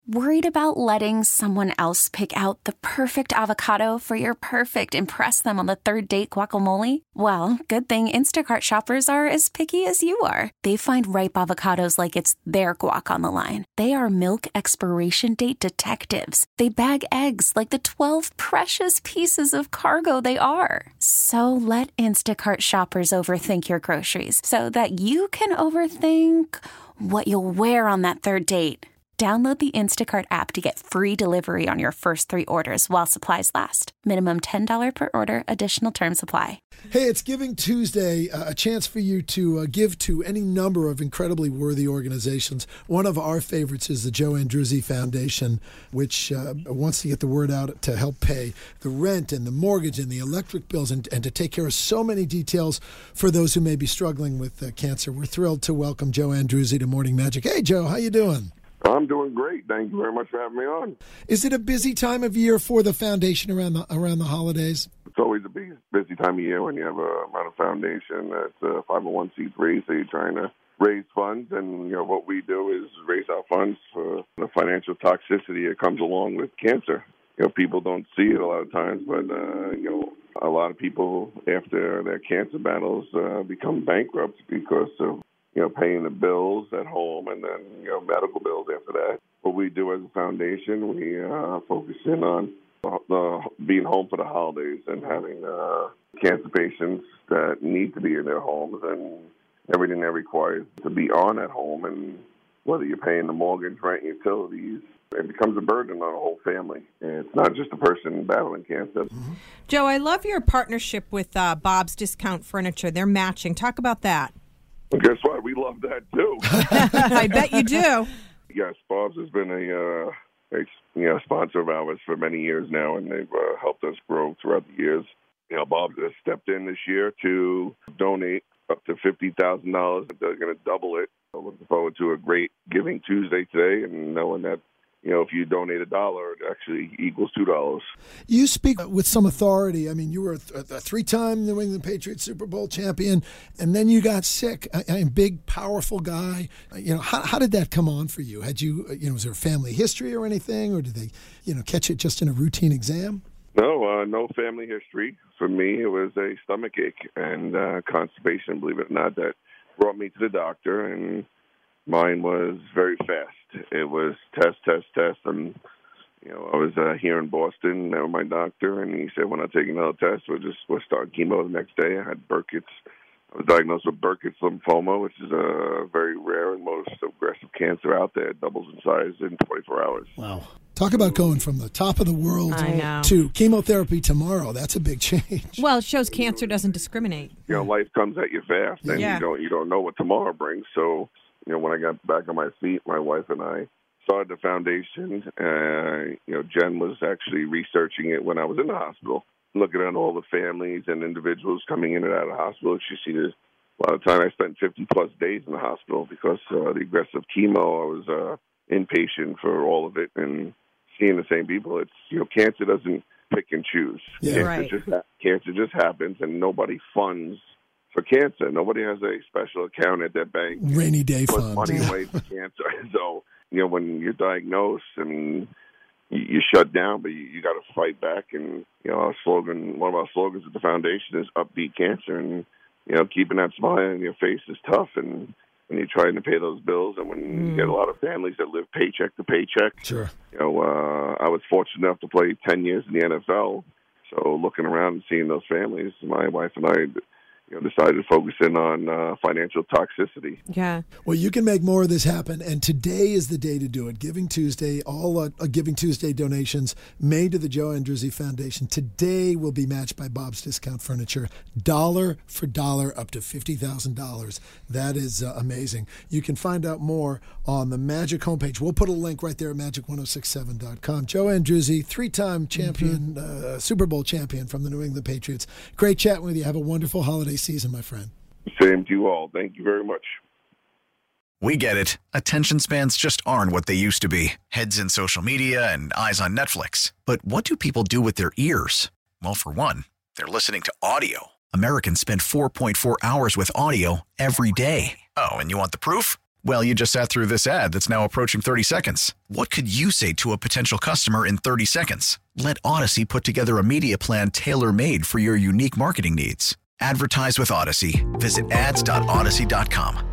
Worried about letting someone else pick out the perfect avocado for your perfect impress them on the third date guacamole? Well, good thing Instacart shoppers are as picky as you are. They find ripe avocados like it's their guac on the line. They are milk expiration date detectives. They bag eggs like the 12 precious pieces of cargo they are. So let Instacart shoppers overthink your groceries so that you can overthink what you'll wear on that third date. Download the Instacart app to get free delivery on your first 3 orders while supplies last. Minimum $10 per order. Additional terms apply. Hey, it's Giving Tuesday, a chance for you to give to any number of incredibly worthy organizations. One of our favorites is the Joe Andruzzi Foundation, which wants to get the word out to help pay the rent and the mortgage and the electric bills and to take care of so many details for those who may be struggling with cancer. We're thrilled to welcome Joe Andruzzi to Morning Magic. Hey, Joe, how you doing? I'm doing great. Thank you very much for having me on. Is it a busy time of year for the foundation around the holidays? It's always a busy time of year when you have a foundation that's a 501c3, so you're trying to raise funds. And, what we do is raise our funds for the financial toxicity that comes along with cancer. People don't see it a lot of times, but, a lot of people after their cancer battles become bankrupt because of paying the bills at home and then, medical bills after that. What we do as a foundation, we focus in on being home for the holidays and having cancer patients that need to be in their homes and everything that requires to be on at home. And whether you're paying the mortgage, rent, utilities, it becomes a burden on the whole family. And it's not just a person battling cancer. Mm-hmm. Joe, I love your partnership with Bob's Discount Furniture. They're matching. Talk about that. Well, guess what? We love that, too. I bet you do. Yes, Bob's has been a sponsor of ours for many years now, and they've helped us grow throughout the years. Bob's has stepped in this year to donate up to $50,000. They're going to double it. I'm looking forward to a great Giving Tuesday today, and knowing that if you donate $1, it actually equals $2. You speak with some authority. I mean, you were a 3-time New England Patriots Super Bowl champion, and then you got sick. A big, powerful guy. How did that come on for you? Had you, was there a family history or anything, or did they, catch it just in a routine exam? No family history. For me, it was a stomach ache and constipation, believe it or not, that brought me to the doctor, and mine was very fast. It was test. And, I was here in Boston, met with my doctor, and he said, when I take another test, we'll start chemo the next day. I had Burkitt's. I was diagnosed with Burkitt's lymphoma, which is a very rare and most aggressive cancer out there. It doubles in size in 24 hours. Wow. Talk about going from the top of the world to chemotherapy tomorrow. That's a big change. Well, it shows cancer doesn't discriminate. Life comes at you fast, and you don't know what tomorrow brings. So, when I got back on my feet, my wife and I started the foundation. Jen was actually researching it when I was in the hospital, looking at all the families and individuals coming in and out of the hospital. She seen a lot of time. I spent 50-plus days in the hospital because the aggressive chemo. I was inpatient for all of it, and seeing the same people. It's cancer doesn't pick and choose. Yeah. Cancer just happens, and nobody funds for cancer. Nobody has a special account at their bank. Rainy day put fund. Money away for cancer. So, when you're diagnosed, you shut down, but you got to fight back. And, our slogan, one of our slogans at the foundation is upbeat cancer. And, keeping that smile on your face is tough. And when you're trying to pay those bills, and when you get a lot of families that live paycheck to paycheck. Sure. I was fortunate enough to play 10 years in the NFL. So looking around and seeing those families, my wife and I decided to focus in on financial toxicity. Yeah. Well, you can make more of this happen, and today is the day to do it. Giving Tuesday, all Giving Tuesday donations made to the Joe Andruzzi Foundation today will be matched by Bob's Discount Furniture, dollar for dollar, up to $50,000. That is amazing. You can find out more on the Magic homepage. We'll put a link right there at magic1067.com. Joe Andruzzi, 3-time champion, Super Bowl champion from the New England Patriots. Great chatting with you. Have a wonderful holiday season, my friend. Same to you all. Thank you very much. We get it. Attention spans just aren't what they used to be. Heads in social media and eyes on Netflix. But what do people do with their ears? Well, for one, they're listening to audio. Americans spend 4.4 hours with audio every day. Oh, and you want the proof? Well, you just sat through this ad that's now approaching 30 seconds. What could you say to a potential customer in 30 seconds? Let Odyssey put together a media plan tailor-made for your unique marketing needs. Advertise with Odyssey. Visit ads.odyssey.com.